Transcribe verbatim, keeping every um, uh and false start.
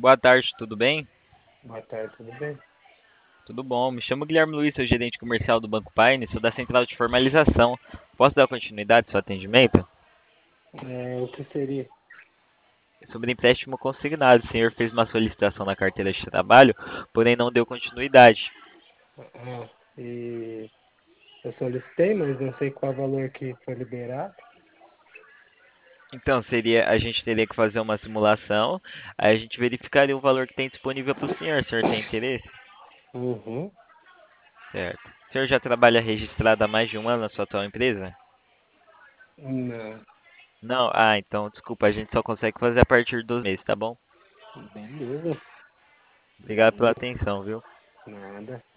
Boa tarde, tudo bem? Boa tarde, tudo bem? Tudo bom. Me chamo Guilherme Luiz, sou gerente comercial do Banco Paine, sou da central de formalização. Posso dar continuidade ao seu atendimento? É, o que seria? Sobre empréstimo consignado, o senhor fez uma solicitação na carteira de trabalho, porém não deu continuidade. Ah, e eu solicitei, mas não sei qual valor que foi liberado. Então, seria, a gente teria que fazer uma simulação, aí a gente verificaria o valor que tem disponível para o senhor. O senhor tem interesse? Uhum. Certo. O senhor já trabalha registrado há mais de um ano na sua atual empresa? Não, Não? Ah, então, desculpa, a gente só consegue fazer a partir dos meses, tá bom? beleza. Obrigado pela atenção, viu? Nada.